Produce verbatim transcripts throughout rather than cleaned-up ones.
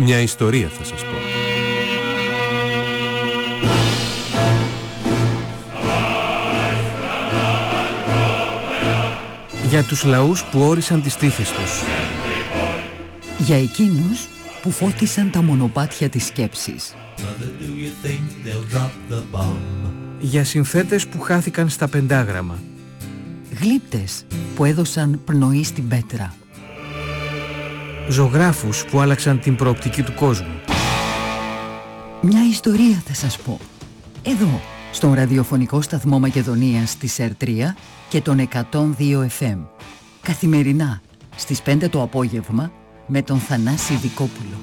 Μια ιστορία θα σας πω. Για τους λαούς που όρισαν τις τύχες τους. Για εκείνους που φώτισαν τα μονοπάτια της σκέψης. Για συνθέτες που χάθηκαν στα πεντάγραμμα. Γλύπτες που έδωσαν πνοή στην πέτρα. Ζωγράφους που άλλαξαν την προοπτική του κόσμου. Μια ιστορία θα σας πω. Εδώ, στον ραδιοφωνικό σταθμό Μακεδονίας της ΕΡ τρία και τον εκατόν δύο εφ εμ. Καθημερινά, στις πέντε το απόγευμα, με τον Θανάση Δικόπουλο.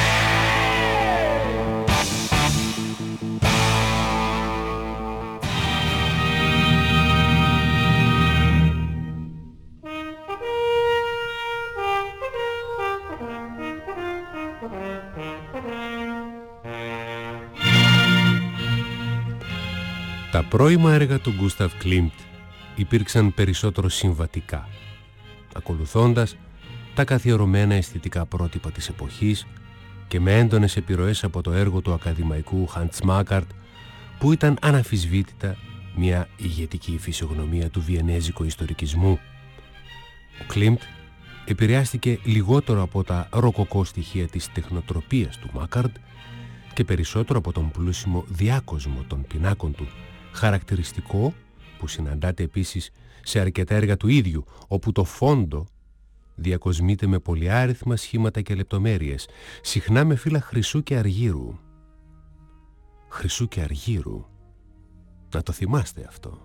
Τα πρώιμα έργα του Γκούσταβ Κλίμπτ υπήρξαν περισσότερο συμβατικά, ακολουθώντας τα καθιερωμένα αισθητικά πρότυπα της εποχής και με έντονες επιρροές από το έργο του ακαδημαϊκού Χαντς Μάκαρτ, που ήταν αναμφισβήτητα μια ηγετική φυσιογνωμία του βιενέζικου ιστορικισμού. Ο Κλίμπτ επηρεάστηκε λιγότερο από τα ροκοκό στοιχεία της τεχνοτροπίας του Μάκαρτ και περισσότερο από τον πλούσιμο διάκοσμο των πινάκων του, χαρακτηριστικό που συναντάται επίσης σε αρκετά έργα του ίδιου, όπου το φόντο διακοσμείται με πολυάριθμα σχήματα και λεπτομέρειες, συχνά με φύλλα χρυσού και αργύρου. Χρυσού και αργύρου. Να το θυμάστε αυτό.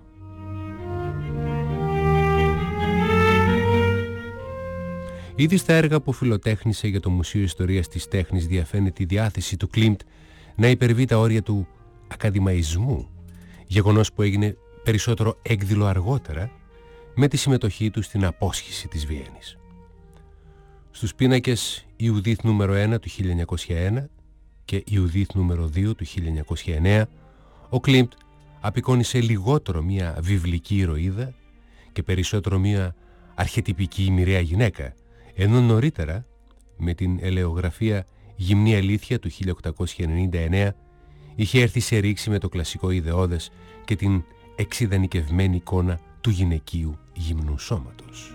Ήδη στα έργα που φιλοτέχνησε για το Μουσείο Ιστορίας της Τέχνης διαφαίνεται η διάθεση του Κλίμπτ να υπερβεί τα όρια του ακαδημαϊσμού, γεγονός που έγινε περισσότερο έκδηλο αργότερα με τη συμμετοχή του στην απόσχηση της Βιέννης. Στους πίνακες Ιουδίθ νούμερο ένα του χίλια εννιακόσια ένα και Ιουδίθ νούμερο δύο του χίλια εννιακόσια εννέα, ο Κλίμπτ απεικόνισε λιγότερο μια βιβλική ηρωίδα και περισσότερο μια αρχετυπική μοιραία γυναίκα, ενώ νωρίτερα με την ελεογραφία Γυμνή Αλήθεια του χίλια οκτακόσια ενενήντα εννέα είχε έρθει σε ρήξη με το κλασικό ιδεώδες και την εξειδανικευμένη εικόνα του γυναικείου γυμνού σώματος.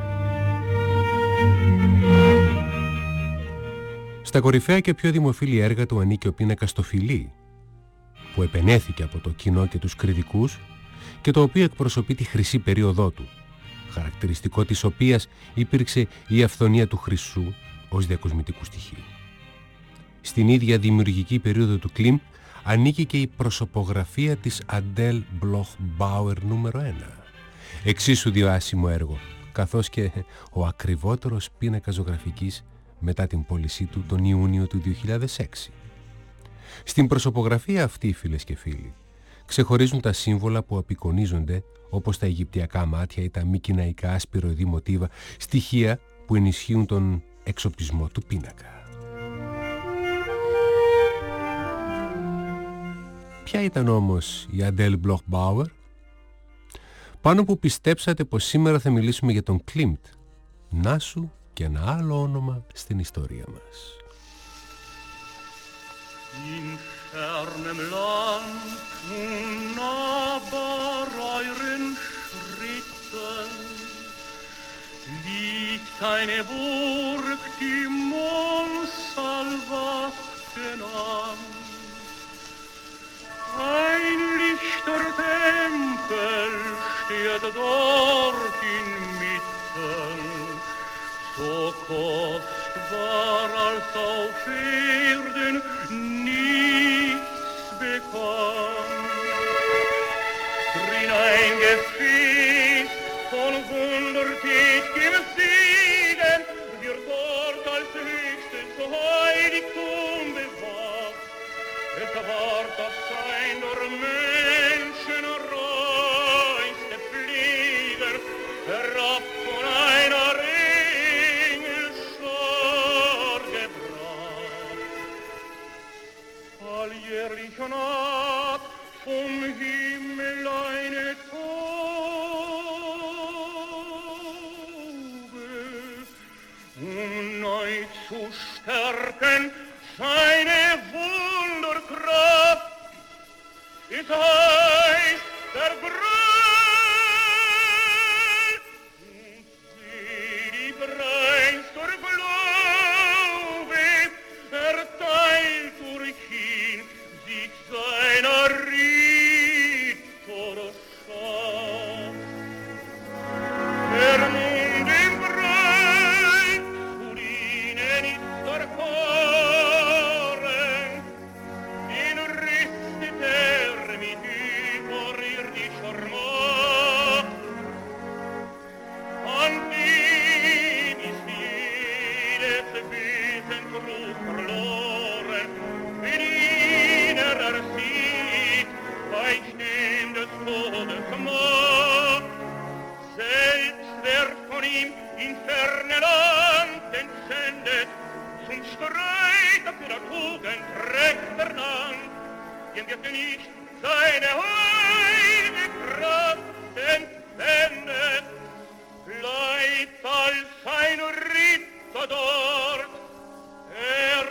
Στα κορυφαία και πιο δημοφιλή έργα του ανήκει ο πίνακας «Το φιλί», που επενέθηκε από το κοινό και τους κριτικούς και το οποίο εκπροσωπεί τη χρυσή περίοδό του, χαρακτηριστικό της οποίας υπήρξε η αυθονία του χρυσού ως διακοσμητικού στοιχείου. Στην ίδια δημιουργική περίοδο του Κλίμπτ ανήκει και η προσωπογραφία της Αντέλ Μπλοχ Μπάουερ νούμερο ένα, εξίσου διάσημο έργο, καθώς και ο ακριβότερος πίνακας ζωγραφικής μετά την πώλησή του τον Ιούνιο του δύο χιλιάδες έξι. Στην προσωπογραφία αυτή, φίλες και φίλοι, ξεχωρίζουν τα σύμβολα που απεικονίζονται, όπως τα αιγυπτιακά μάτια ή τα μη κιναϊκά ασπυροειδή μοτίβα, στοιχεία που ενισχύουν τον εξοπτισμό του πίνακα. Ποια ήταν όμως η Αντέλ Μπλοχ Μπάουερ? Πάνω που πιστέψατε πως σήμερα θα μιλήσουμε για τον Κλίμπτ, να σου και ένα άλλο όνομα στην ιστορία μας. In fernem Land unnahbar euren Schritten liegt eine Burg, die Montsalvaten an. Ein lichter Tempel steht dort inmitten, so kostbar als auf Erden nichts bekannt. Drin ein Gefäß von wundertätigem Segen wird dort als höchstes Heiligtum bewahrt. Es ward auf sein nur Menschen reinste Pfleger herab von einer Engelschar gebracht. Alljährlich naht vom Himmel eine Taube, um neu zu stärken seine Wunderkraft. Es heißt der Gröll, wie die Breinster Glaube erteilt durch ihn sich seiner Ritterschaft. Er nun dem Breit zu ihnen ist erfahren, den rüstet er mit überirdischer Macht. An ihm ist jedes Wesensruf verloren, wenn ihn er ersieht, bei Stem des Todes Macht. Selbst wer von ihm in ferne Land entsendet, zum Streiter für der Tugend recht ernannt, dem wird nicht seine heile Kraft entwendet, bleibt als ein Ritter dort, er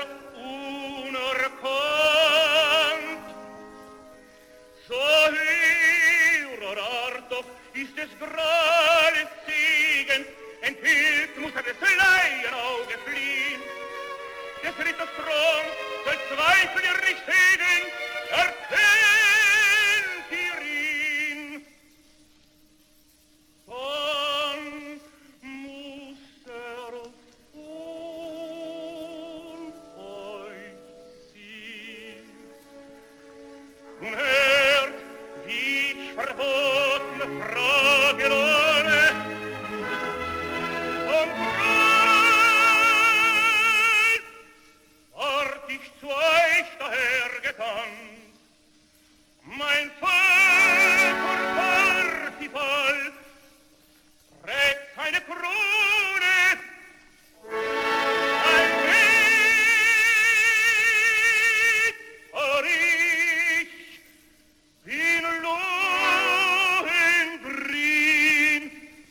unerkannt. So höher Art doch ist des Grales Segen, enthüllt muss er des Leierauge fliehen. Des Ritters Thron soll Zweifel ihr nicht hegen, erkennt ihr ihn. Dann muss er von euch ziehen. Nun hört, wie ich verbotene Frage ohne, vom Grund ward ich zu euch dahergekannt. Mein Vater Parsifal trägt eine Krone, ein Weg, und ich bin Lohengrin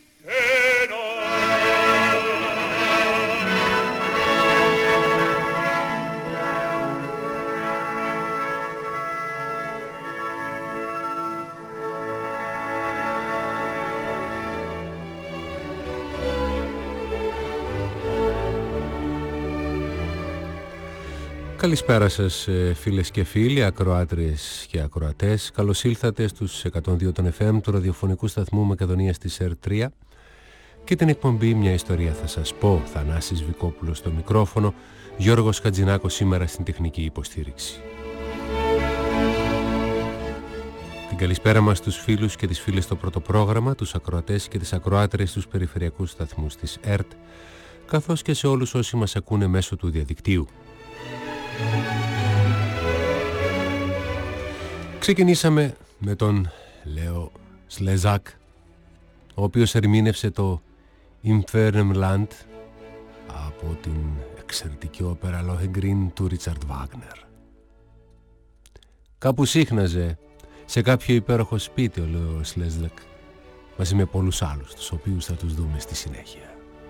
Καλησπέρα σας φίλες και φίλοι, ακροάτριες και ακροατές. Καλώς ήλθατε στους εκατόν δύο των εφ εμ του ραδιοφωνικού σταθμού Μακεδονίας της ΕΡΤ τρία και την εκπομπή «Μια ιστορία θα σας πω». Θανάσης Βικόπουλος στο μικρόφωνο, Γιώργος Χατζηνάκος σήμερα στην τεχνική υποστήριξη. Την καλησπέρα μας στους φίλους και τις φίλες στο πρώτο πρόγραμμα, τους ακροατές και τις ακροάτριες στους περιφερειακούς σταθμούς της ΕΡΤ, καθώς και σε όλους όσοι μας ακούνε μέσω του διαδικτύου. Ξεκινήσαμε με τον Λέο Σλέζακ, ο οποίος ερμήνευσε το Infernum Land από την εξαιρετική όπερα Lohengrin του Ρίτσαρντ Βάγνερ. Κάπου σύχναζε σε κάποιο υπέροχο σπίτι ο Λέο Σλέζακ μαζί με πολλούς άλλους, τους οποίους θα τους δούμε στη συνέχεια.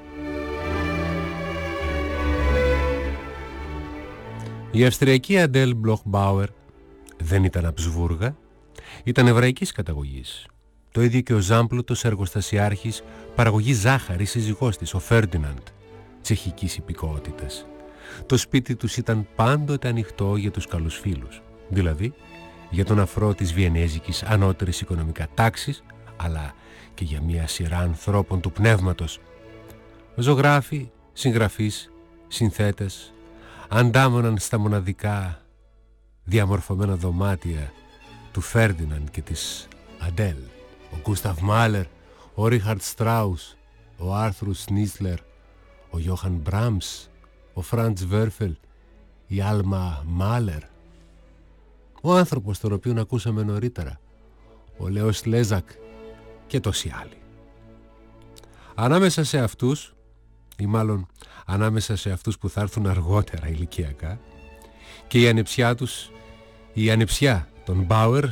Η Αυστριακή Αντέλ Μπλοχμπάουερ δεν ήταν Αψβούργα, ήταν εβραϊκής καταγωγής. Το ίδιο και ο Ζάμπλουτος εργοστασιάρχης παραγωγή ζάχαρη σύζυγός της, ο Φέρντιναντ, τσεχικής υπηκότητας. Το σπίτι τους ήταν πάντοτε ανοιχτό για τους καλούς φίλους, δηλαδή για τον αφρό της βιενέζικης ανώτερης οικονομικά τάξης, αλλά και για μια σειρά ανθρώπων του πνεύματος. Ζωγράφοι, συγγραφείς, συνθέτες, αντάμωναν στα μοναδικά διαμορφωμένα δωμάτια του Φέρντιναντ και της Αντέλ. Ο Γκούσταβ Μάλερ, ο Ρίχαρτ Στράους, ο Άρθρους Σνίσλερ, ο Γιώχαν Μπράμς, ο Φραντς Βέρφελ, η Άλμα Μάλερ, ο άνθρωπος τον οποίον ακούσαμε νωρίτερα, ο Λέο Σλέζακ και τόσοι άλλοι. Ανάμεσα σε αυτούς, ή μάλλον ανάμεσα σε αυτούς που θα έρθουν αργότερα ηλικιακά, και η ανεψιά τους, η ανεψιά των Μπάουερ,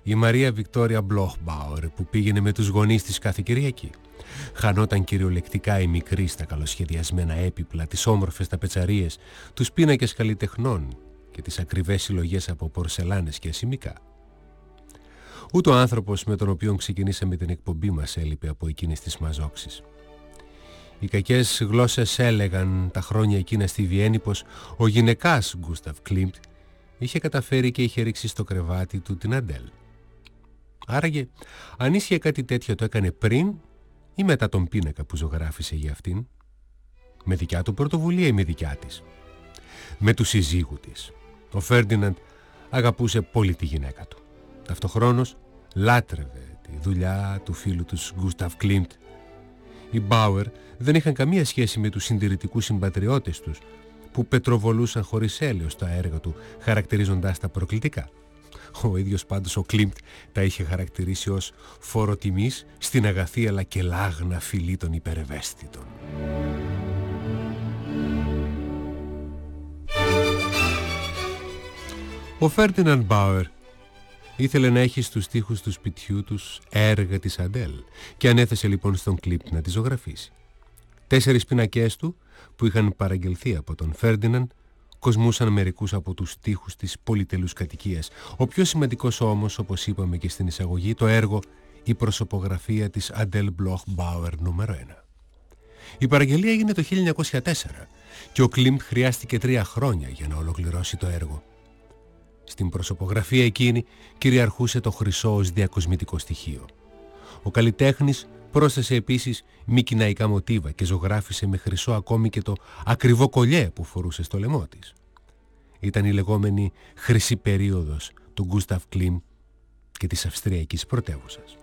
η Μαρία Βικτόρια Μπλοχμπάουερ που πήγαινε με τους γονείς της κάθε Κυριακή. Χανόταν κυριολεκτικά η μικρή στα καλοσχεδιασμένα έπιπλα, τις όμορφες ταπετσαρίες, τους πίνακες καλλιτεχνών και τις ακριβές συλλογές από πορσελάνες και ασημικά. Ούτε ο άνθρωπος με τον οποίο ξεκινήσαμε την εκπομπή μας έλειπε από εκείνες τις μαζόξεις. Οι κακές γλώσσες έλεγαν τα χρόνια εκείνα στη Βιέννη πως ο γυναικάς Γκούσταβ Κλίμπτ είχε καταφέρει και είχε ρίξει στο κρεβάτι του την Αντέλ. Άραγε, αν ίσχυε κάτι τέτοιο το έκανε πριν ή μετά τον πίνακα που ζωγράφισε για αυτήν, με δικιά του πρωτοβουλία ή με δικιά της. Με του συζύγου της. Ο Φέρντιναντ αγαπούσε πολύ τη γυναίκα του. Ταυτοχρόνως λάτρευε τη δουλειά του φίλου του Γκούσταβ Κλίμπτ. Οι Μπάουερ δεν είχαν καμία σχέση με τους συντηρητικούς συμπατριώτες τους που πετροβολούσαν χωρίς έλεος τα έργα του, χαρακτηρίζοντάς τα προκλητικά. Ο ίδιος πάντως ο Κλίμπτ τα είχε χαρακτηρίσει ως φοροτιμής στην αγαθή αλλά και λάγνα φυλή των υπερευαίσθητων. Ο Φέρντιναντ Μπάουερ ήθελε να έχει στους τοίχους του σπιτιού τους έργα της Αντέλ και ανέθεσε λοιπόν στον Κλίμπτ να τη ζωγραφίσει. Τέσσερις πίνακές του που είχαν παραγγελθεί από τον Φέρντιναντ κοσμούσαν μερικούς από τους τοίχους της πολυτελούς κατοικίας. Ο πιο σημαντικός όμως, όπως είπαμε και στην εισαγωγή, το έργο «Η προσωπογραφία της Αντέλ Μπλοχμπάουερ νούμερο ένα». Η παραγγελία έγινε το χίλια εννιακόσια τέσσερα και ο Κλίμπτ χρειάστηκε τρία χρόνια για να ολοκληρώσει το έργο. Στην προσωπογραφία εκείνη κυριαρχούσε το χρυσό ως διακοσμητικό στοιχείο. Ο καλλιτέχνης πρόσθεσε επίσης μικυναϊκά μοτίβα και ζωγράφισε με χρυσό ακόμη και το ακριβό κολλιέ που φορούσε στο λαιμό της. Ήταν η λεγόμενη χρυσή περίοδος του Γκούσταβ Κλίμπτ και της Αυστριακής πρωτεύουσας.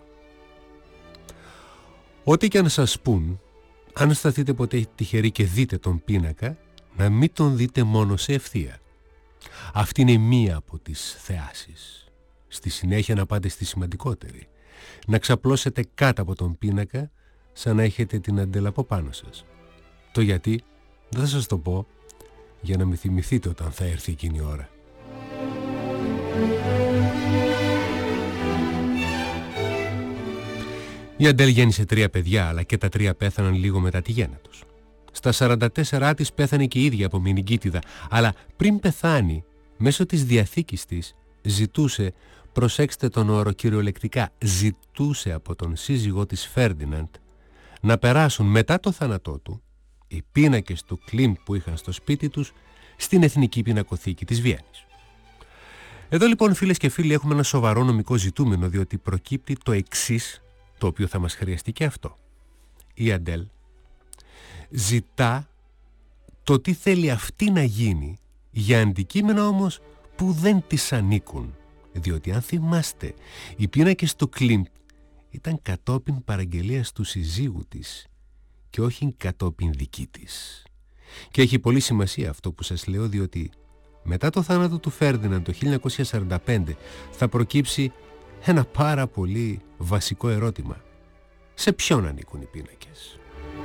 Ό,τι και αν σας πούν, αν σταθείτε ποτέ τυχεροί και δείτε τον πίνακα, να μην τον δείτε μόνο σε ευθεία. Αυτή είναι μία από τις θεάσεις. Στη συνέχεια να πάτε στη σημαντικότερη. Να ξαπλώσετε κάτω από τον πίνακα σαν να έχετε την Αντέλ από πάνω σας. Το γιατί δεν θα σας το πω για να με θυμηθείτε όταν θα έρθει εκείνη η ώρα. Η Αντέλ γέννησε τρία παιδιά, αλλά και τα τρία πέθαναν λίγο μετά τη γέννα τους. Στα σαράντα τέσσερα της πέθανε και η ίδια από μηνυγκίτιδα, αλλά πριν πεθάνει, μέσω της διαθήκης της, ζητούσε, προσέξτε τον όρο κυριολεκτικά, ζητούσε από τον σύζυγό της Φέρντιναντ να περάσουν μετά το θάνατό του οι πίνακες του Κλίμπτ που είχαν στο σπίτι τους στην Εθνική Πινακοθήκη της Βιέννης. Εδώ λοιπόν, φίλες και φίλοι, έχουμε ένα σοβαρό νομικό ζητούμενο, διότι προκύπτει το εξής, το οποίο θα μας χρειαστεί και αυτό. Η Αντέλ ζητά το τι θέλει αυτή να γίνει για αντικείμενα όμως που δεν της ανήκουν, διότι αν θυμάστε, οι πίνακες του Κλίμπτ ήταν κατόπιν παραγγελίας του συζύγου της και όχι κατόπιν δική της. Και έχει πολύ σημασία αυτό που σας λέω, διότι μετά το θάνατο του Φέρντιναντ το χίλια εννιακόσια σαράντα πέντε θα προκύψει ένα πάρα πολύ βασικό ερώτημα. Σε ποιον ανήκουν οι πίνακες?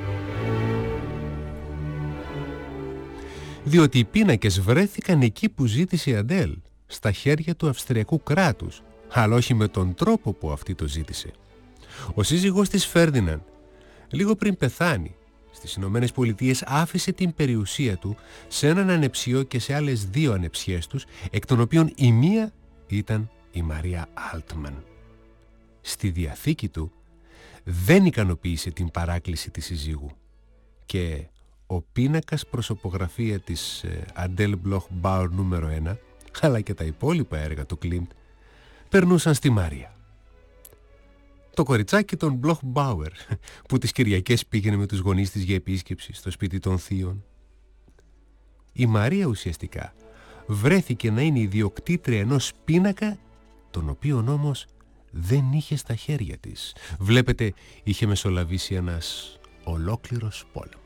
Διότι οι πίνακες βρέθηκαν εκεί που ζήτησε η Αντέλ, στα χέρια του Αυστριακού κράτους, αλλά όχι με τον τρόπο που αυτή το ζήτησε. Ο σύζυγός της Φέρντιναντ, λίγο πριν πεθάνει, στις Ηνωμένες Πολιτείες άφησε την περιουσία του σε έναν ανεψιό και σε άλλες δύο ανεψιές τους, εκ των οποίων η μία ήταν η Μαρία Άλτμαν. Στη διαθήκη του δεν ικανοποίησε την παράκληση της συζύγου και ο πίνακας προσωπογραφία της Αντέλ Μπλοχμπάουερ νούμερο ένα, αλλά και τα υπόλοιπα έργα του Κλίμπτ, περνούσαν στη Μαρία. Το κοριτσάκι των Μπλοχμπάουερ, που τις Κυριακές πήγαινε με τους γονείς της για επίσκεψη στο σπίτι των θείων. Η Μαρία ουσιαστικά βρέθηκε να είναι ιδιοκτήτρια ενός πίνακα, τον οποίον όμως δεν είχε στα χέρια της. Βλέπετε, είχε μεσολαβήσει ένας ολόκληρος πόλεμος.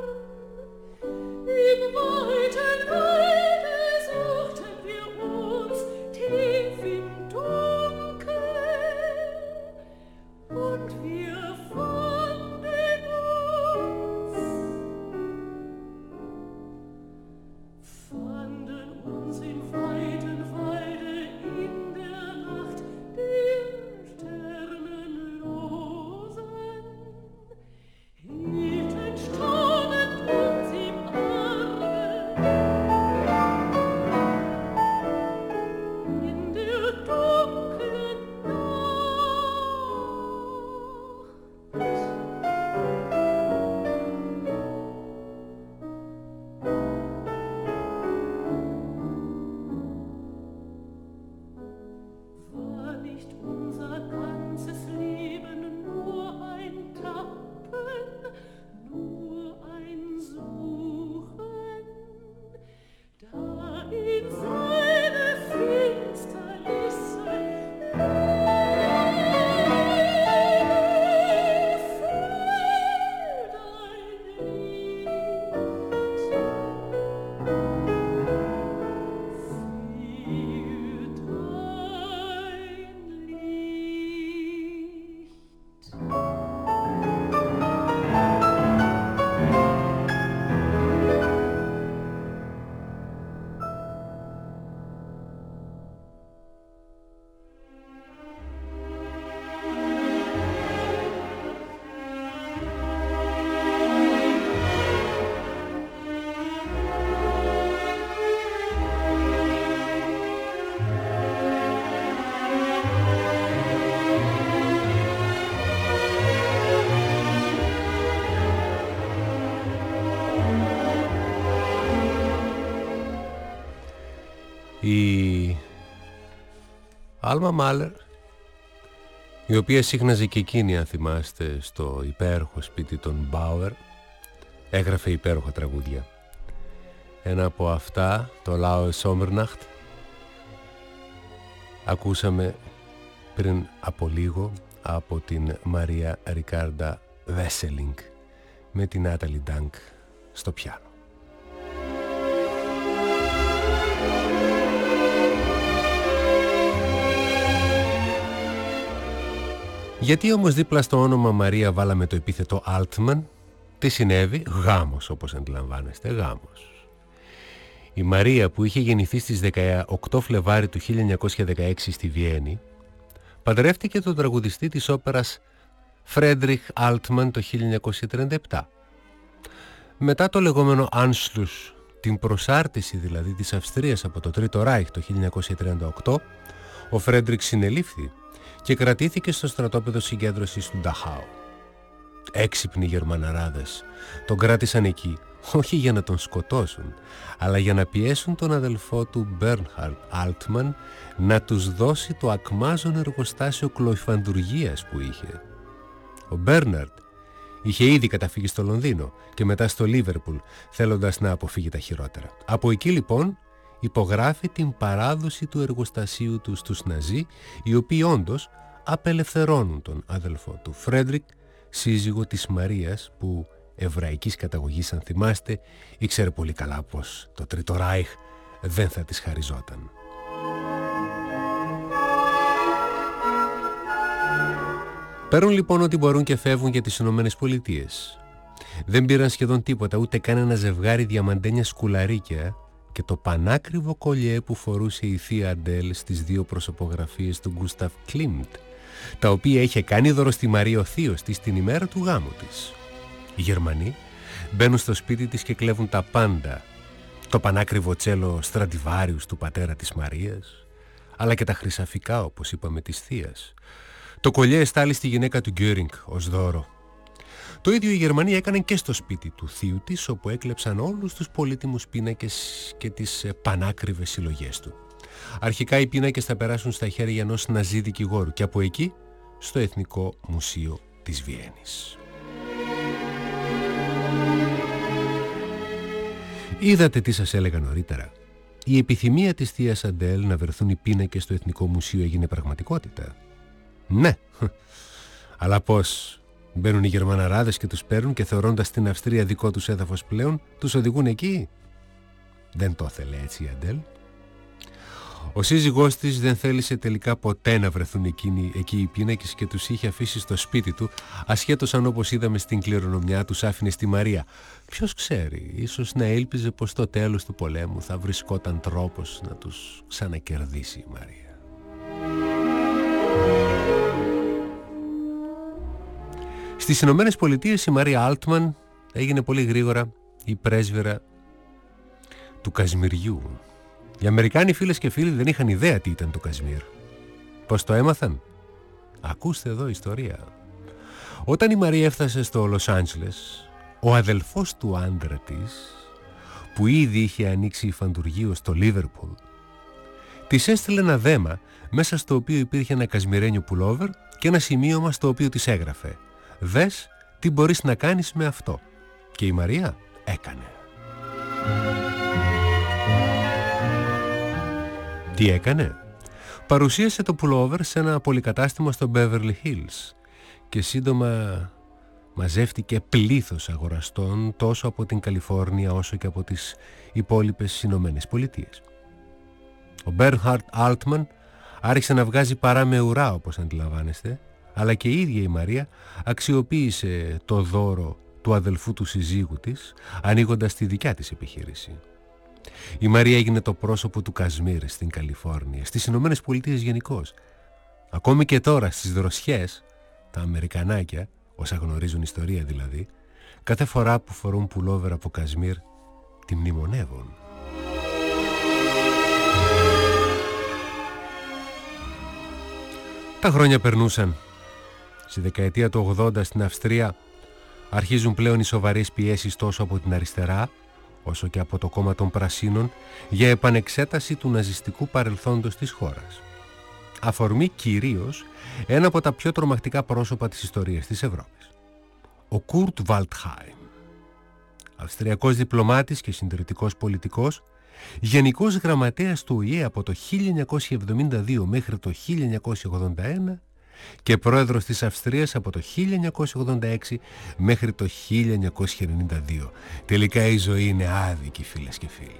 Im weiten Walde suchten wir uns Άλμα Μάλερ, η οποία σύχναζε και εκείνη, αν θυμάστε, στο υπέροχο σπίτι των Μπάουερ, έγραφε υπέροχα τραγούδια. Ένα από αυτά, το Laue Sommernacht, ακούσαμε πριν από λίγο από την Μαρία Ρικάρντα Βέσελινγκ με την Νάταλι Ντάνκ στο πιάνο. Γιατί όμως δίπλα στο όνομα Μαρία βάλαμε το επίθετο Altman? Τι συνέβη? Γάμος, όπως αντιλαμβάνεστε, γάμος. Η Μαρία, που είχε γεννηθεί στις δεκαοκτώ Φλεβάρι του χίλια εννιακόσια δεκαέξι στη Βιέννη, παντρεύτηκε τον τραγουδιστή της όπερας Φρέντριχ Altman το χίλια εννιακόσια τριάντα επτά. Μετά το λεγόμενο Anschluss, την προσάρτηση δηλαδή της Αυστρίας από το Τρίτο Ράιχ το χίλια εννιακόσια τριάντα οκτώ, ο Φρέντριχ συνελήφθη και κρατήθηκε στο στρατόπεδο συγκέντρωσης του Νταχάου. Έξυπνοι Γερμαναράδες τον κράτησαν εκεί, όχι για να τον σκοτώσουν, αλλά για να πιέσουν τον αδελφό του Μπέρνχαρντ Altman να τους δώσει το ακμάζον εργοστάσιο κλωφαντουργίας που είχε. Ο Μπέρναρντ είχε ήδη καταφύγει στο Λονδίνο και μετά στο Λίβερπουλ, θέλοντας να αποφύγει τα χειρότερα. Από εκεί λοιπόν υπογράφει την παράδοση του εργοστασίου του στους Ναζί, οι οποίοι όντως απελευθερώνουν τον αδελφό του Φρέντρικ, σύζυγο της Μαρίας, που εβραϊκής καταγωγής, αν θυμάστε, ήξερε πολύ καλά πως το Τρίτο Ράιχ δεν θα της χαριζόταν. Παίρνουν λοιπόν ό,τι μπορούν και φεύγουν για τις Ηνωμένες Πολιτείες. Δεν πήραν σχεδόν τίποτα, ούτε καν ένα ζευγάρι διαμαντένια σκουλαρίκια και το πανάκριβο κολλιέ που φορούσε η θεία Αντέλ στις δύο προσωπογραφίες του Γκούσταφ Κλίμπτ, τα οποία είχε κάνει δώρο στη Μαρία ο θείος της την ημέρα του γάμου της. Οι Γερμανοί μπαίνουν στο σπίτι της και κλέβουν τα πάντα, το πανάκριβο τσέλο Στραντιβάριους του πατέρα της Μαρίας, αλλά και τα χρυσαφικά, όπως είπαμε, της θείας. Το κολλιέ εστάλει στη γυναίκα του Γκέρινγκ ως δώρο. Το ίδιο οι Γερμανοί έκαναν και στο σπίτι του θείου της, όπου έκλεψαν όλους τους πολύτιμους πίνακες και τις πανάκριβες συλλογές του. Αρχικά οι πίνακες θα περάσουν στα χέρια ενός ναζί δικηγόρου και από εκεί στο Εθνικό Μουσείο της Βιέννης. Είδατε τι σας έλεγα νωρίτερα. Η επιθυμία της θείας Αντέλ να βρεθούν οι πίνακες στο Εθνικό Μουσείο έγινε πραγματικότητα. Ναι, αλλά πώς? Μπαίνουν οι Γερμαναράδες και τους παίρνουν και θεωρώντας την Αυστρία δικό τους έδαφος πλέον, τους οδηγούν εκεί? Δεν το ήθελε έτσι η Αντέλ. Ο σύζυγός της δεν θέλησε τελικά ποτέ να βρεθούν εκείνοι, εκεί οι πίνακες και τους είχε αφήσει στο σπίτι του, ασχέτως αν, όπως είδαμε στην κληρονομιά, τους άφηνε στη Μαρία. Ποιος ξέρει, ίσως να έλπιζε πως στο τέλος του πολέμου θα βρισκόταν τρόπος να τους ξανακερδίσει η Μαρία. Στις Ηνωμένες Πολιτείες η Μαρία Altman έγινε πολύ γρήγορα η πρέσβυρα του Κασμιριού. Οι Αμερικάνοι φίλες και φίλοι δεν είχαν ιδέα τι ήταν το Κασμίρ. Πώς το έμαθαν? Ακούστε εδώ ιστορία. Όταν η Μαρία έφτασε στο Λος Άντζελες, ο αδελφός του άντρα της, που ήδη είχε ανοίξει υφαντουργείο στο Λίβερπουλ, της έστειλε ένα δέμα μέσα στο οποίο υπήρχε ένα κασμιρένιο πουλόβερ και ένα σημείωμα στο οποίο της έγραφε «Δες τι μπορείς να κάνεις με αυτό». Και η Μαρία έκανε. Τι έκανε? Παρουσίασε το πουλόβερ σε ένα πολυκατάστημα στο Beverly Hills και σύντομα μαζεύτηκε πλήθος αγοραστών τόσο από την Καλιφόρνια όσο και από τις υπόλοιπες Ηνωμένες Πολιτείες. Ο Μπέρνχαρντ Altman άρχισε να βγάζει παρά με ουρά, όπως αντιλαμβάνεστε, αλλά και η ίδια η Μαρία αξιοποίησε το δώρο του αδελφού του συζύγου της, ανοίγοντας τη δικιά της επιχείρηση. Η Μαρία έγινε το πρόσωπο του Κασμίρ στην Καλιφόρνια, στις Ηνωμένες Πολιτείες γενικώς. Ακόμη και τώρα στις δροσιές, τα Αμερικανάκια, όσα γνωρίζουν ιστορία δηλαδή, κάθε φορά που φορούν πουλόβερ από Κασμίρ, τη μνημονεύουν. Τα χρόνια περνούσαν. Στη δεκαετία του ογδόντα στην Αυστρία αρχίζουν πλέον οι σοβαρές πιέσεις τόσο από την αριστερά όσο και από το κόμμα των Πρασίνων για επανεξέταση του ναζιστικού παρελθόντος της χώρας. αφορμή κυρίως ένα από τα πιο τρομακτικά πρόσωπα της ιστορίας της Ευρώπης. Ο Κουρτ Βαλτχάιμ, αυστριακός διπλωμάτης και συντηρητικός πολιτικός, γενικός γραμματέας του Ο Ε Ε από το χίλια εννιακόσια εβδομήντα δύο μέχρι το χίλια εννιακόσια ογδόντα ένα και πρόεδρος της Αυστρίας από το χίλια εννιακόσια ογδόντα έξι μέχρι το χίλια εννιακόσια ενενήντα δύο. Τελικά η ζωή είναι άδικη, φίλες και φίλοι.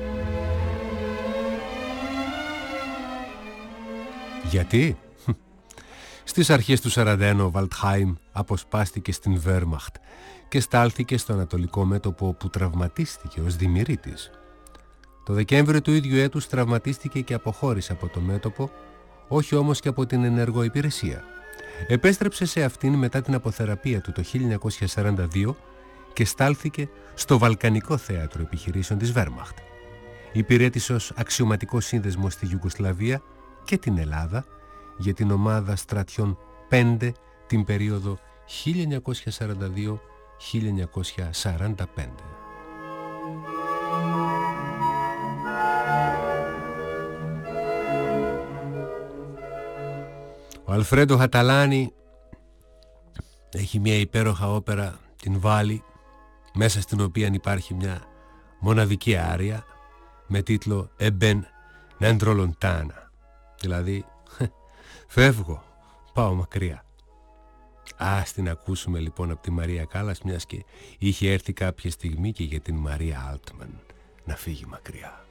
Γιατί? Στις αρχές του σαράντα ένα ο Βαλτχάιμ αποσπάστηκε στην Βέρμαχτ και στάλθηκε στο ανατολικό μέτωπο, όπου τραυματίστηκε ως δημιουργήτης. Το Δεκέμβριο του ίδιου έτους τραυματίστηκε και αποχώρησε από το μέτωπο, όχι όμως και από την ενεργό υπηρεσία. Επέστρεψε σε αυτήν μετά την αποθεραπεία του το χίλια εννιακόσια σαράντα δύο και στάλθηκε στο Βαλκανικό Θέατρο Επιχειρήσεων της Βέρμαχτ. Υπηρέτησε ως αξιωματικός σύνδεσμος στη Ιουγκοσλαβία και την Ελλάδα για την ομάδα στρατιών πέντε την περίοδο χίλια εννιακόσια σαράντα δύο με χίλια εννιακόσια σαράντα πέντε. Ο Αλφρέντο Χαταλάνι έχει μια υπέροχα όπερα, την Βάλη, μέσα στην οποία υπάρχει μια μοναδική άρια με τίτλο «Εμπεν νέντρο λοντάνα», δηλαδή «Φεύγω, πάω μακριά». Ας την ακούσουμε λοιπόν από τη Μαρία Κάλλας, μιας και είχε έρθει κάποια στιγμή και για την Μαρία Άλτμαν να φύγει μακριά.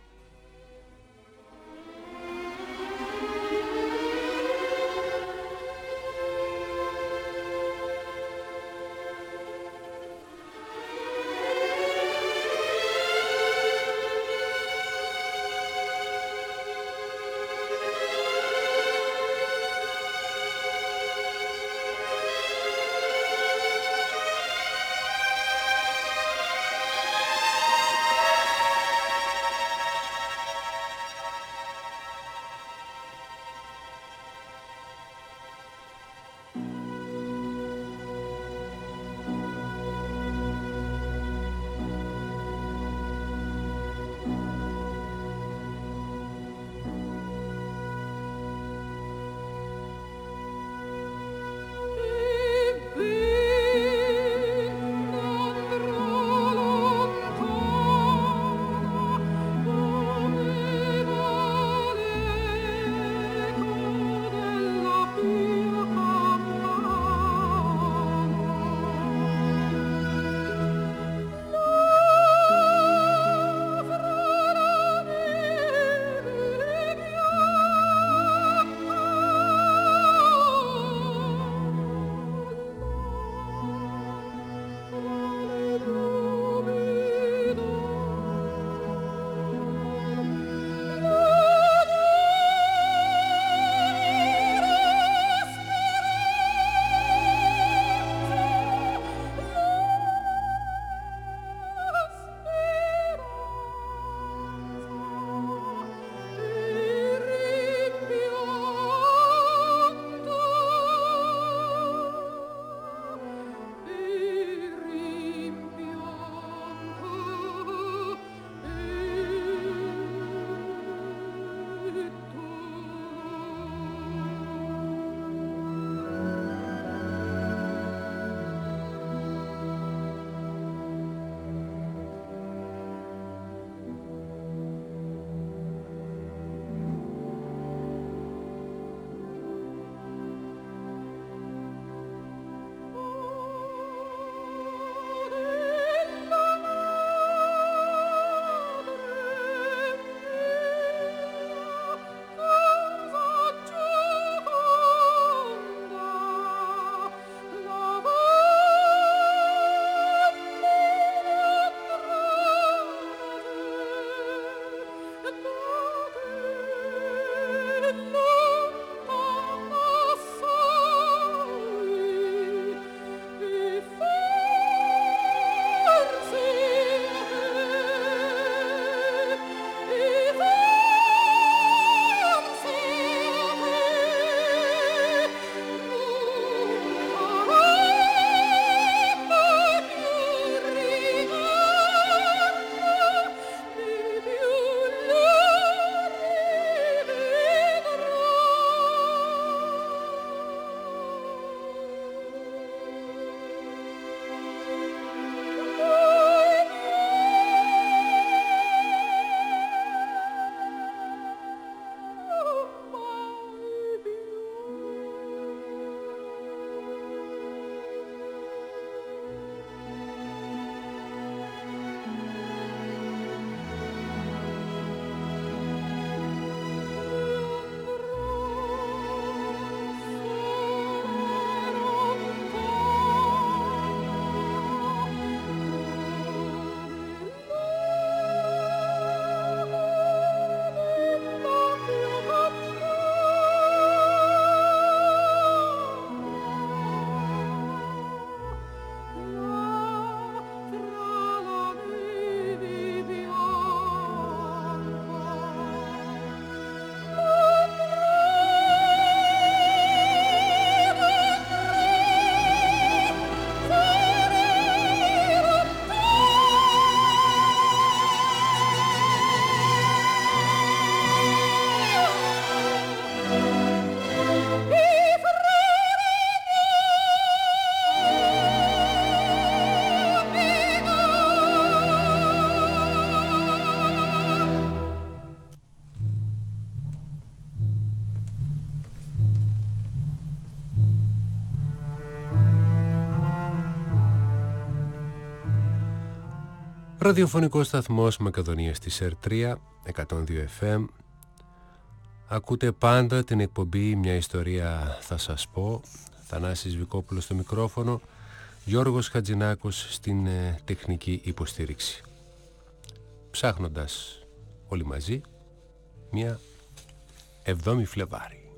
Ραδιοφωνικός σταθμός Μακεδονίας της ΕΡ τρία, εκατόν δύο εφ εμ. Ακούτε πάντα την εκπομπή «Μια ιστορία θα σας πω». Θανάσης Βικόπουλος στο μικρόφωνο, Γιώργος Χατζηνάκος στην ε, τεχνική υποστήριξη. Ψάχνοντας όλοι μαζί μια εβδόμη Φλεβάρι.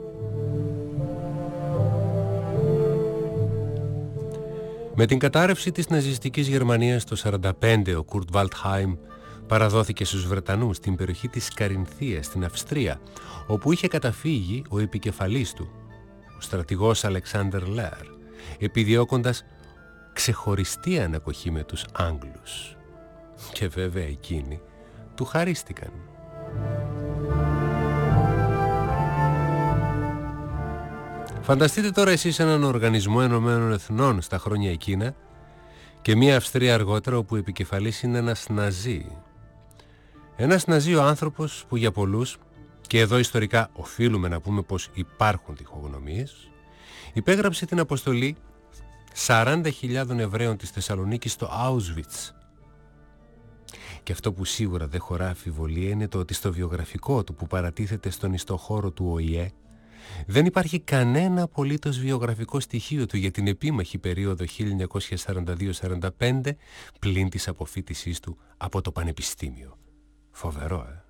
Με την κατάρρευση της ναζιστικής Γερμανίας το χίλια εννιακόσια σαράντα πέντε, ο Κουρτ Βαλτχάιμ παραδόθηκε στους Βρετανούς στην περιοχή της Καρινθίας στην Αυστρία, όπου είχε καταφύγει ο επικεφαλής του, ο στρατηγός Αλεξάνδερ Λέρ, επιδιώκοντας ξεχωριστή ανακοχή με τους Άγγλους. Και βέβαια εκείνοι του χαρίστηκαν. Φανταστείτε τώρα εσείς έναν οργανισμό Ενωμένων Εθνών στα χρόνια εκείνα και μια Αυστρία αργότερα όπου επικεφαλής είναι ένας Ναζί. Ένας Ναζί ο άνθρωπος που για πολλούς, και εδώ ιστορικά οφείλουμε να πούμε πως υπάρχουν τυχογνωμίες, υπέγραψε την αποστολή σαράντα χιλιάδων Εβραίων της Θεσσαλονίκης στο Auschwitz. Και αυτό που σίγουρα δεν χωρά αμφιβολία είναι το ότι στο βιογραφικό του που παρατίθεται στον ιστοχώρο του Ο Η Ε δεν υπάρχει κανένα απολύτως βιογραφικό στοιχείο του για την επίμαχη περίοδο χίλια εννιακόσια σαράντα δύο σαράντα πέντε πλην της αποφοίτησής του από το Πανεπιστήμιο. Φοβερό, ε!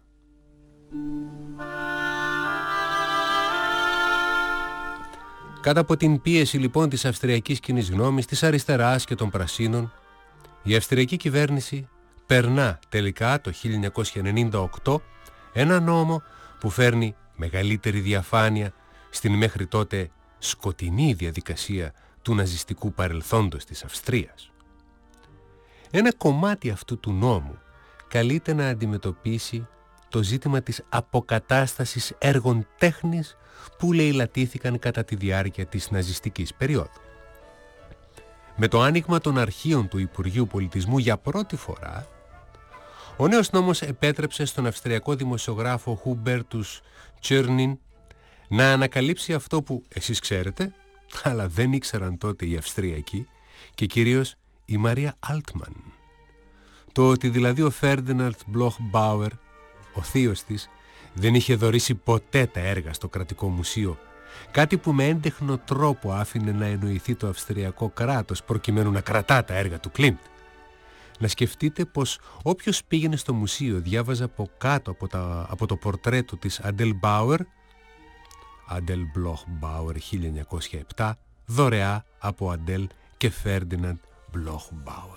Κάτω από την πίεση λοιπόν της αυστριακής κοινής γνώμης, της αριστεράς και των πρασίνων, η αυστριακή κυβέρνηση περνά τελικά το χίλια εννιακόσια ενενήντα οκτώ ένα νόμο που φέρνει μεγαλύτερη διαφάνεια στην μέχρι τότε σκοτεινή διαδικασία του ναζιστικού παρελθόντος της Αυστρίας. Ένα κομμάτι αυτού του νόμου καλείται να αντιμετωπίσει το ζήτημα της αποκατάστασης έργων τέχνης που λαιλατήθηκαν κατά τη διάρκεια της ναζιστικής περίοδου. Με το άνοιγμα των αρχείων του Υπουργείου Πολιτισμού για πρώτη φορά, ο νέος νόμος επέτρεψε στον αυστριακό δημοσιογράφο Χούμπερτους Τσέρνιν να ανακαλύψει αυτό που εσείς ξέρετε, αλλά δεν ήξεραν τότε οι Αυστριακοί και κυρίως η Μαρία Άλτμαν. Το ότι δηλαδή ο Φέρντιναντ Μπλοχ Μπάουερ, ο θείος της, δεν είχε δωρήσει ποτέ τα έργα στο κρατικό μουσείο, κάτι που με έντεχνο τρόπο άφηνε να εννοηθεί το αυστριακό κράτος προκειμένου να κρατά τα έργα του Κλίντ. Να σκεφτείτε πως όποιος πήγαινε στο μουσείο διάβαζε από κάτω από, τα, από το πορτρέτο της Αντέλ Μπάουερ, Αντέλ Μπλοχ Μπάουερ χίλια εννιακόσια επτά, δωρεά από Αντέλ και Φέρντιναντ Μπλοχ Μπάουερ.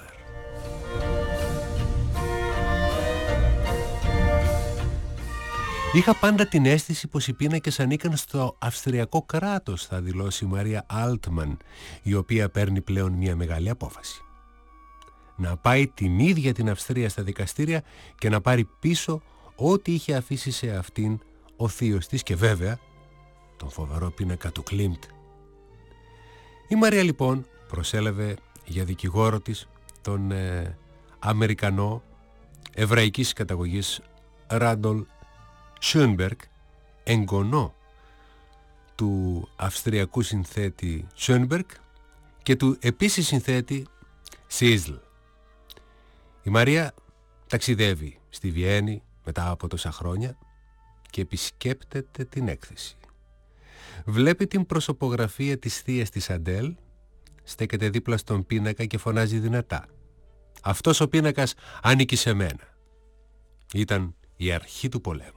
Είχα πάντα την αίσθηση πως οι πίνακες ανήκαν στο αυστριακό κράτος, θα δηλώσει η Μαρία Άλτμαν, η οποία παίρνει πλέον μια μεγάλη απόφαση. Να πάει την ίδια την Αυστρία στα δικαστήρια και να πάρει πίσω ό,τι είχε αφήσει σε αυτήν ο θείος της και βέβαια τον φοβερό πίνακα του Κλίντ. Η Μαρία λοιπόν προσέλαβε για δικηγόρο της τον ε, Αμερικανό εβραϊκής καταγωγής Ράντολ Σιόνμπεργκ, εγγονό του αυστριακού συνθέτη Σιόνμπεργκ και του επίσης συνθέτη Σίζλ. Η Μαρία ταξιδεύει στη Βιέννη μετά από τόσα χρόνια και επισκέπτεται την έκθεση. Βλέπει την προσωπογραφία της θείας της Αντέλ, στέκεται δίπλα στον πίνακα και φωνάζει δυνατά: «Αυτός ο πίνακας ανήκει σε μένα». Ήταν η αρχή του πολέμου.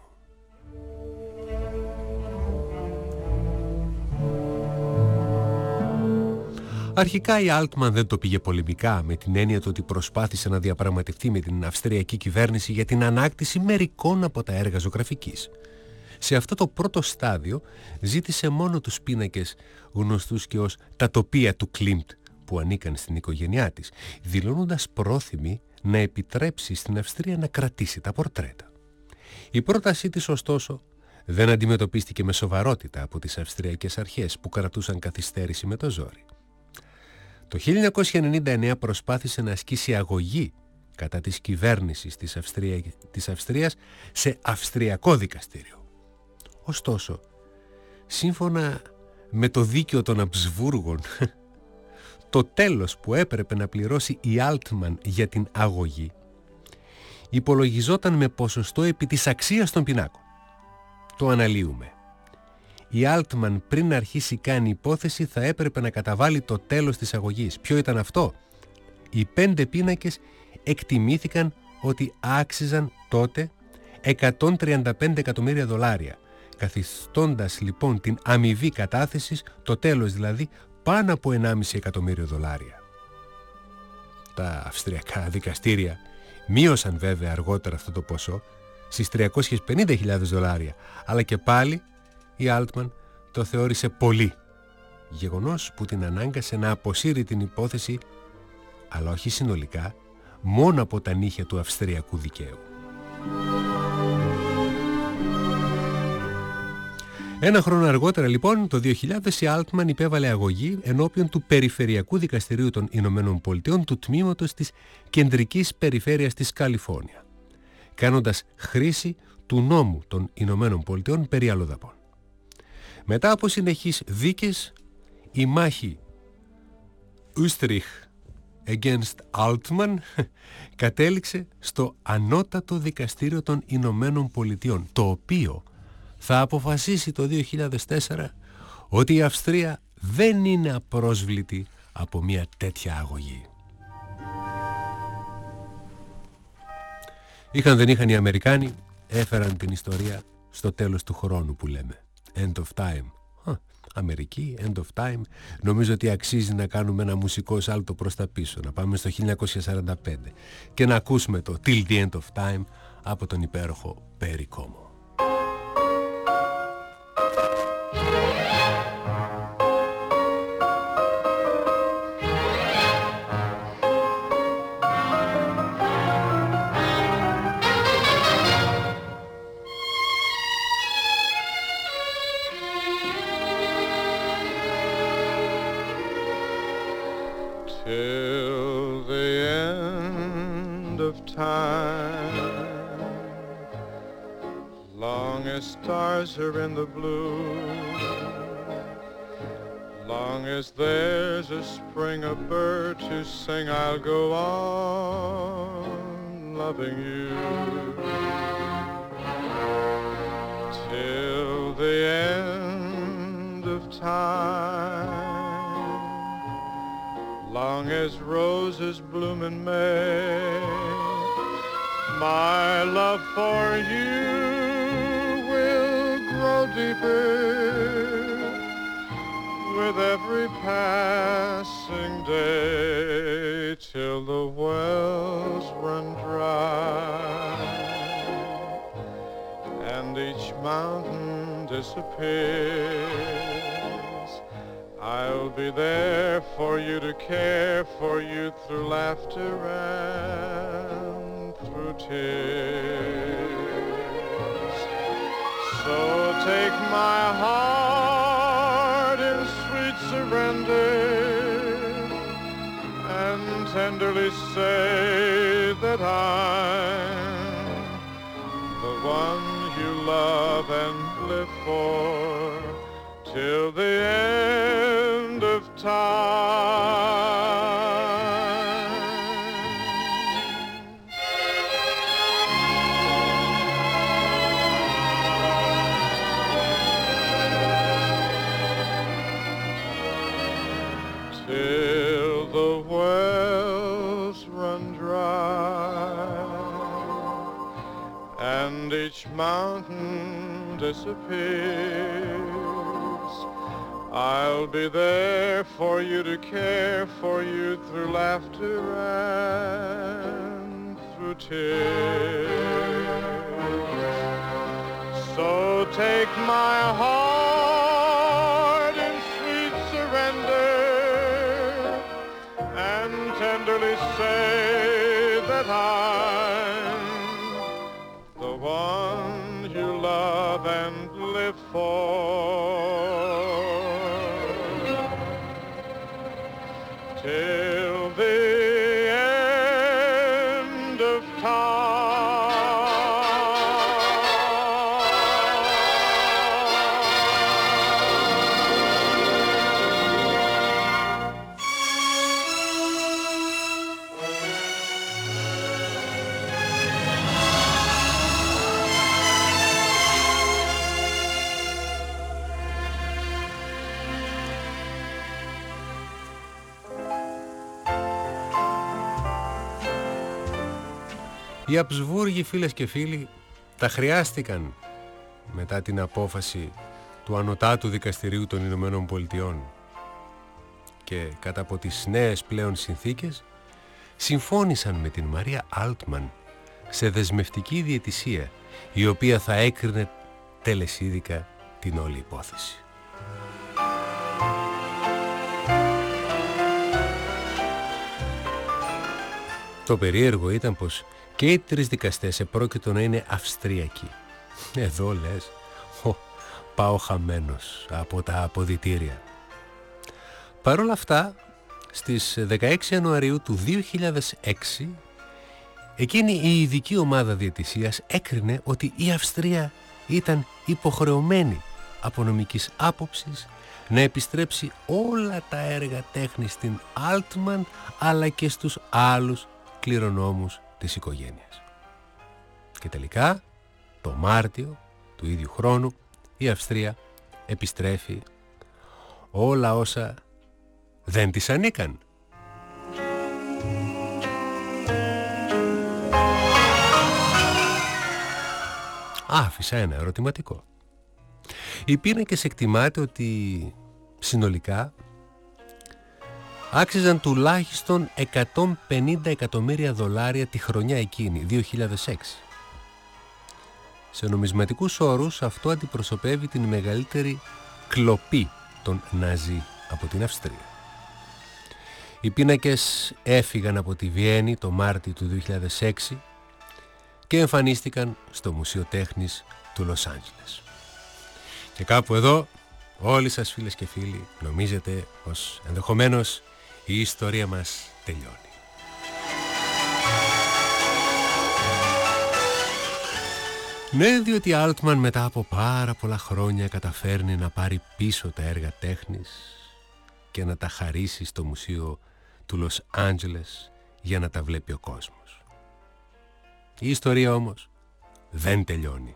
Αρχικά η Άλτμαν δεν το πήγε πολεμικά, με την έννοια του ότι προσπάθησε να διαπραγματευτεί με την αυστριακή κυβέρνηση για την ανάκτηση μερικών από τα έργα ζωγραφικής. Σε αυτό το πρώτο στάδιο ζήτησε μόνο τους πίνακες γνωστούς και ως τα τοπία του Κλίντ που ανήκαν στην οικογένειά της, δηλώνοντας πρόθυμη να επιτρέψει στην Αυστρία να κρατήσει τα πορτρέτα. Η πρότασή της ωστόσο δεν αντιμετωπίστηκε με σοβαρότητα από τις αυστριακές αρχές που κρατούσαν καθυστέρηση με το ζόρι. Το χίλια εννιακόσια ενενήντα εννέα προσπάθησε να ασκήσει αγωγή κατά της κυβέρνησης της, Αυστρία, της Αυστρίας σε αυστριακό δικαστήριο. Ωστόσο, σύμφωνα με το δίκαιο των Αμπσβούργων, το τέλος που έπρεπε να πληρώσει η Άλτμαν για την αγωγή υπολογιζόταν με ποσοστό επί της αξίας των πινάκων. Το αναλύουμε. Η Altman πριν αρχίσει καν η υπόθεση θα έπρεπε να καταβάλει το τέλος της αγωγής. Ποιο ήταν αυτό? Οι πέντε πίνακες εκτιμήθηκαν ότι άξιζαν τότε εκατόν τριάντα πέντε εκατομμύρια δολάρια, καθιστώντας λοιπόν την αμοιβή κατάθεσης, το τέλος δηλαδή, πάνω από ενάμιση εκατομμύριο δολάρια. Τα αυστριακά δικαστήρια μείωσαν βέβαια αργότερα αυτό το ποσό στις τριακόσιες πενήντα χιλιάδες δολάρια, αλλά και πάλι η Altman το θεώρησε πολύ, γεγονός που την ανάγκασε να αποσύρει την υπόθεση, αλλά όχι συνολικά, μόνο από τα νύχια του αυστριακού δικαίου. Ένα χρόνο αργότερα λοιπόν, το δύο χιλιάδες, η Altman υπέβαλε αγωγή ενώπιον του Περιφερειακού Δικαστηρίου των Ηνωμένων Πολιτειών του τμήματος της Κεντρικής Περιφέρειας της Καλιφόρνια, κάνοντας χρήση του νόμου των Ηνωμένων Πολιτειών περί αλλοδαπών. Μετά από συνεχείς δίκες, η μάχη Österreich against Altman κατέληξε στο Ανώτατο Δικαστήριο των Ηνωμένων Πολιτειών, το οποίο θα αποφασίσει το δύο χιλιάδες τέσσερα ότι η Αυστρία δεν είναι απρόσβλητη από μια τέτοια αγωγή. Είχαν δεν είχαν οι Αμερικάνοι, έφεραν την ιστορία στο τέλος του χρόνου που λέμε. End of time. Αμερική, end of time. Νομίζω ότι αξίζει να κάνουμε ένα μουσικό σάλτο προς τα πίσω, να πάμε στο χίλια εννιακόσια σαράντα πέντε και να ακούσουμε το Till the End of Time από τον υπέροχο Perry Como. Till the end of time, long as stars are in the blue, long as there's a spring, a bird to sing, I'll go on loving you. Till the end of time, long as roses bloom in May, my love for you will grow deeper with every passing day, till the wells run dry and each mountain disappears. I'll be there for you to care for you through laughter and through tears. So take my heart in sweet surrender and tenderly say that I'm the one you love and live for till the end of time. Till the wells run dry and each mountain disappears, I'll be there for you to care for you through laughter and through tears. So take my heart in sweet surrender and tenderly say that I'm the one you love and live for till the end of time. Οι Αμπσβούργοι, φίλες και φίλοι, τα χρειάστηκαν μετά την απόφαση του Ανωτάτου Δικαστηρίου των Ηνωμένων Πολιτειών και κατά από τις νέες πλέον συνθήκες συμφώνησαν με την Μαρία Altman σε δεσμευτική διαιτησία, η οποία θα έκρινε τελεσίδικα την όλη υπόθεση. Το περίεργο ήταν πως και οι τρεις δικαστές επρόκειτο να είναι Αυστριακοί. Εδώ λες, ο, πάω χαμένος από τα αποδυτήρια. Παρ' όλα αυτά, στις δεκαέξι Ιανουαρίου του δύο χιλιάδες έξι, εκείνη η ειδική ομάδα διαιτησίας έκρινε ότι η Αυστρία ήταν υποχρεωμένη από νομικής άποψης να επιστρέψει όλα τα έργα τέχνης στην Altman, αλλά και στους άλλους κληρονόμους της οικογένειας. Και τελικά, το Μάρτιο του ίδιου χρόνου, η Αυστρία επιστρέφει όλα όσα δεν της ανήκαν. Άφησα ένα ερωτηματικό. Οι πίνακες εκτιμάται ότι συνολικά άξιζαν τουλάχιστον εκατόν πενήντα εκατομμύρια δολάρια τη χρονιά εκείνη, δύο χιλιάδες έξι. Σε νομισματικούς όρους αυτό αντιπροσωπεύει την μεγαλύτερη κλοπή των Ναζί από την Αυστρία. Οι πίνακες έφυγαν από τη Βιέννη το Μάρτιο του δύο χιλιάδες έξι και εμφανίστηκαν στο Μουσείο Τέχνης του Λος Άντζελες. Και κάπου εδώ όλοι σας, φίλες και φίλοι, νομίζετε πως ενδεχομένως η ιστορία μας τελειώνει. Ναι, διότι η Altman μετά από πάρα πολλά χρόνια καταφέρνει να πάρει πίσω τα έργα τέχνης και να τα χαρίσει στο Μουσείο του Λος Άντζελες για να τα βλέπει ο κόσμος. Η ιστορία όμως δεν τελειώνει.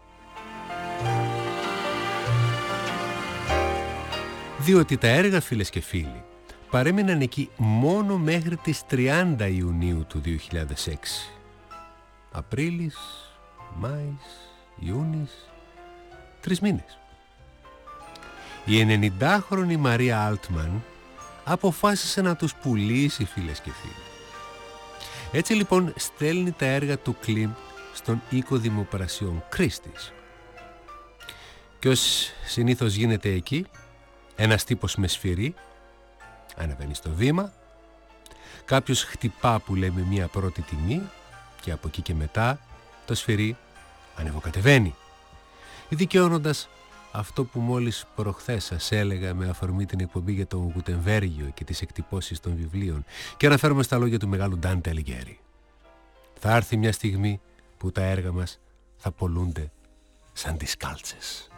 Διότι τα έργα, φίλες και φίλοι, παρέμειναν εκεί μόνο μέχρι τις τριάντα Ιουνίου του δύο χιλιάδες έξι. Απρίλης, Μάης, Ιούνις, τρεις μήνες. Η ενενηντάχρονη Μαρία Altman αποφάσισε να τους πουλήσει, φίλες και φίλοι. Έτσι λοιπόν στέλνει τα έργα του Κλιμ στον οίκο δημοπρασιών Κρίστης. Και ως συνήθως γίνεται εκεί, ένας τύπος με σφυρί ανεβαίνει στο βήμα, κάποιος χτυπά που λέμε μία πρώτη τιμή και από εκεί και μετά το σφυρί ανεβοκατεβαίνει, δικαιώνοντας αυτό που μόλις προχθές σας έλεγα με αφορμή την εκπομπή για τον Γουτεμβέργιο και τις εκτυπώσεις των βιβλίων, και αναφέρομαι στα λόγια του μεγάλου Ντάντε Αλιγκέρι. Θα έρθει μια στιγμή που τα έργα μας θα πολλούνται σαν τις κάλτσες.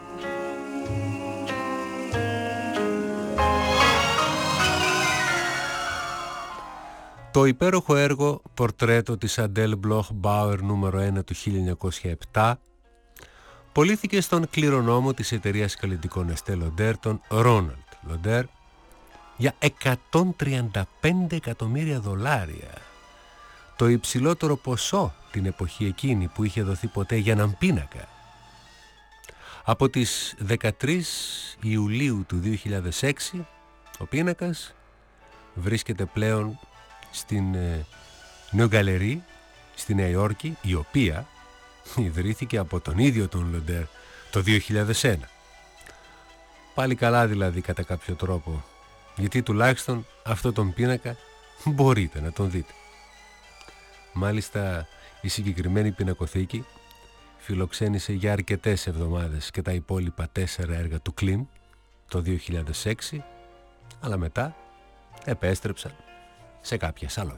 Το υπέροχο έργο πορτρέτο της Αντέλ Μπλοχ Μπάουερ νούμερο ένα του χίλια εννιακόσια επτά πωλήθηκε στον κληρονόμο της εταιρείας καλλιτικών Εστέ Λοντέρ, τον Ρόναλντ Λοντέρ, για εκατόν τριάντα πέντε εκατομμύρια δολάρια. Το υψηλότερο ποσό την εποχή εκείνη που είχε δοθεί ποτέ για έναν πίνακα. Από τις δεκατρείς Ιουλίου του δύο χιλιάδες έξι ο πίνακας βρίσκεται πλέον στην Νέο Γκαλερί στη Νέα Υόρκη, η οποία ιδρύθηκε από τον ίδιο τον Λοντέρ το δύο χιλιάδες ένα. Πάλι καλά δηλαδή κατά κάποιο τρόπο, γιατί τουλάχιστον αυτό τον πίνακα μπορείτε να τον δείτε. Μάλιστα η συγκεκριμένη πινακοθήκη φιλοξένησε για αρκετές εβδομάδες και τα υπόλοιπα τέσσερα έργα του Κλιμ το δύο χιλιάδες έξι, αλλά μετά επέστρεψαν σε κάποια σαλόνια.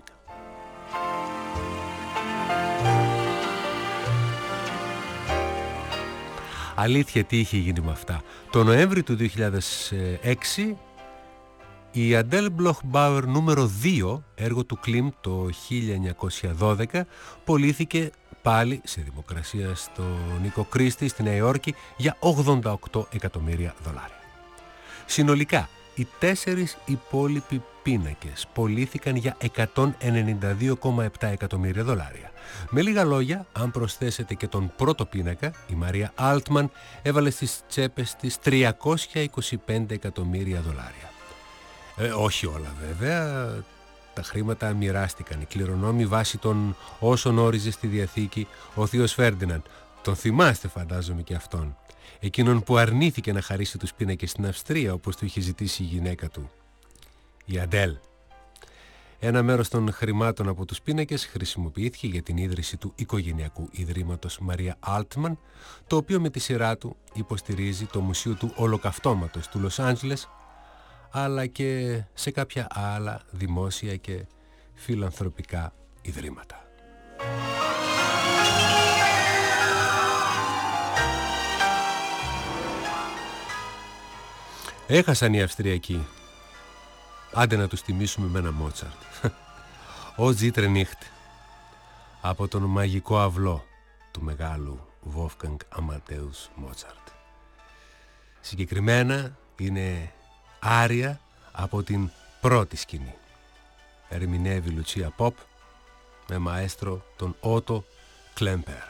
Αλήθεια, τι είχε γίνει με αυτά? Το Νοέμβρη του δύο χιλιάδες έξι η Αντέλ Μπλοχ Μπάουερ νούμερο δύο, έργο του Κλιμ το χίλια εννιακόσια δώδεκα, πωλήθηκε πάλι σε δημοκρασία στον οίκο Κρίστη στη Νέα Υόρκη για ογδόντα οκτώ εκατομμύρια δολάρια. Συνολικά Οι τέσσερις υπόλοιποι πίνακες πωλήθηκαν για εκατόν ενενήντα δύο κόμμα επτά εκατομμύρια δολάρια. Με λίγα λόγια, αν προσθέσετε και τον πρώτο πίνακα, η Μαρία Altman έβαλε στις τσέπες της τριακόσια είκοσι πέντε εκατομμύρια δολάρια. Ε, όχι όλα βέβαια, τα χρήματα μοιράστηκαν οι κληρονόμοι βάσει των όσων όριζε στη Διαθήκη ο θείος Φέρντιναντ. Τον θυμάστε φαντάζομαι και αυτόν. Εκείνον που αρνήθηκε να χαρίσει τους πίνακες στην Αυστρία όπως του είχε ζητήσει η γυναίκα του, η Αντέλ. Ένα μέρος των χρημάτων από τους πίνακες χρησιμοποιήθηκε για την ίδρυση του οικογενειακού ιδρύματος Μαρία Altman, το οποίο με τη σειρά του υποστηρίζει το Μουσείο του Ολοκαυτώματος του Λος Άντζελες, αλλά και σε κάποια άλλα δημόσια και φιλανθρωπικά ιδρύματα. Έχασαν οι Αυστριακοί. Άντε να τους τιμήσουμε με ένα Μότσαρτ. Ο Ζήτρε Νίχτ, από τον μαγικό αυλό του μεγάλου Wolfgang Amadeus Μότσαρτ. Συγκεκριμένα είναι άρια από την πρώτη σκηνή. Ερμηνεύει Λουτσία Ποπ με μαέστρο τον Ότο Κλέμπερ.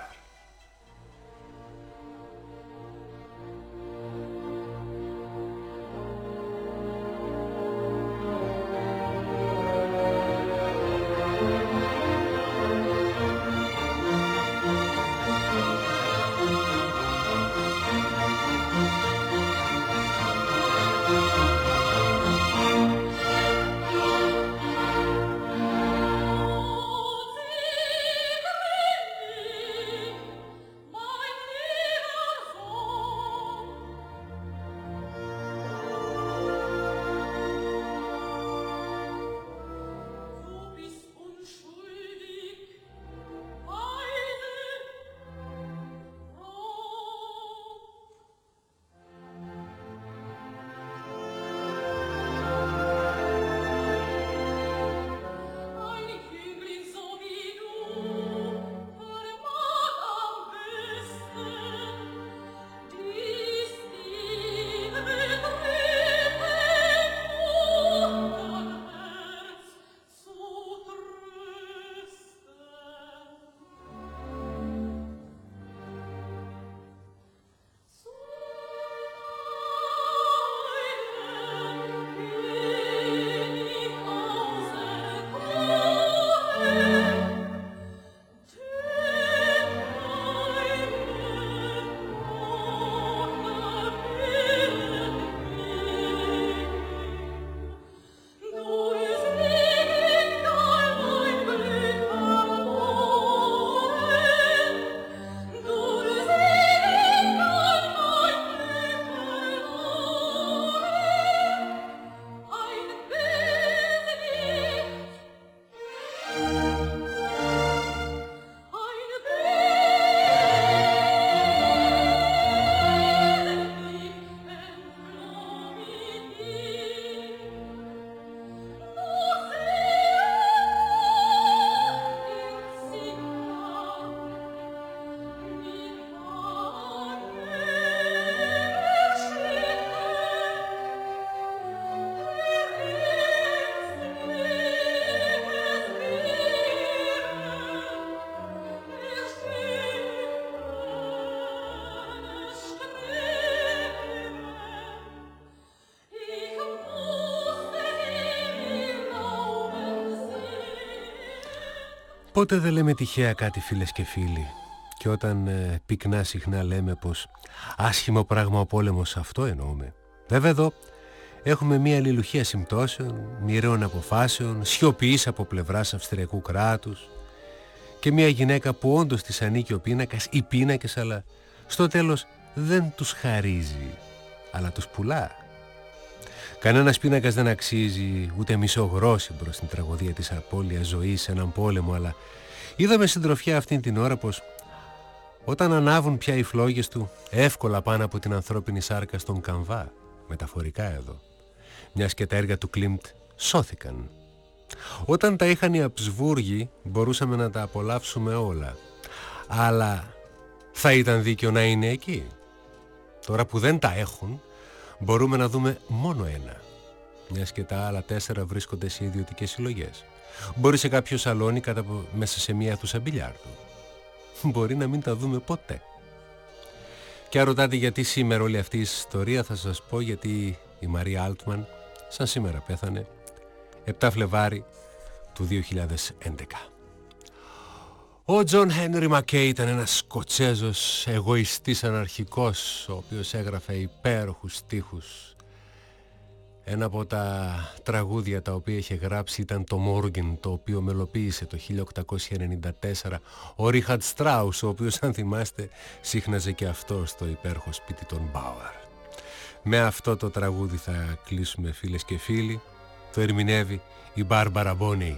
Πότε δεν λέμε τυχαία κάτι, φίλες και φίλοι, και όταν ε, πυκνά συχνά λέμε πως άσχημο πράγμα ο πόλεμος, αυτό εννοούμε. Βέβαια εδώ έχουμε μια αλληλουχία συμπτώσεων, μοιραίων αποφάσεων, σιωπής από πλευράς Αυστριακού κράτους και μια γυναίκα που όντως της ανήκει ο πίνακας ή πίνακες, αλλά στο τέλος δεν τους χαρίζει, αλλά τους πουλά. Κανένας πίνακας δεν αξίζει ούτε μισό γρόσι μπρος στην τραγωδία της απώλειας ζωής σε έναν πόλεμο, αλλά είδαμε συντροφιά αυτήν την ώρα πως όταν ανάβουν πια οι φλόγες του εύκολα πάνω από την ανθρώπινη σάρκα στον καμβά, μεταφορικά εδώ, μιας και τα έργα του Κλίμπτ σώθηκαν. Όταν τα είχαν οι Αψβούργοι μπορούσαμε να τα απολαύσουμε όλα, αλλά θα ήταν δίκαιο να είναι εκεί. Τώρα που δεν τα έχουν, μπορούμε να δούμε μόνο ένα, μιας και τα άλλα τέσσερα βρίσκονται σε ιδιωτικές συλλογές. Μπορεί σε κάποιο σαλόνι κατά, μέσα σε μια αίθουσα μπιλιάρδου. Μπορεί να μην τα δούμε ποτέ. Και αν ρωτάτε γιατί σήμερα όλη αυτή η ιστορία, θα σας πω γιατί η Μαρία Άλτμαν σαν σήμερα πέθανε επτά Φλεβάρι του δύο χιλιάδες έντεκα. Ο Τζον Χένρι Μακέι ήταν ένας Σκοτσέζος εγωιστής αναρχικός, ο οποίος έγραφε υπέροχους στίχους. Ένα από τα τραγούδια τα οποία είχε γράψει ήταν το Μόργεν, το οποίο μελοποίησε το χίλια οκτακόσια ενενήντα τέσσερα ο Ρίχαρτ Στράους, ο οποίος, αν θυμάστε, σύχναζε και αυτό στο υπέροχο σπίτι των Μπάουερ. Με αυτό το τραγούδι θα κλείσουμε, φίλες και φίλοι. Το ερμηνεύει η Μπάρμπαρα Μπόνεϊ.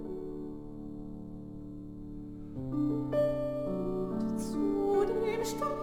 Stop.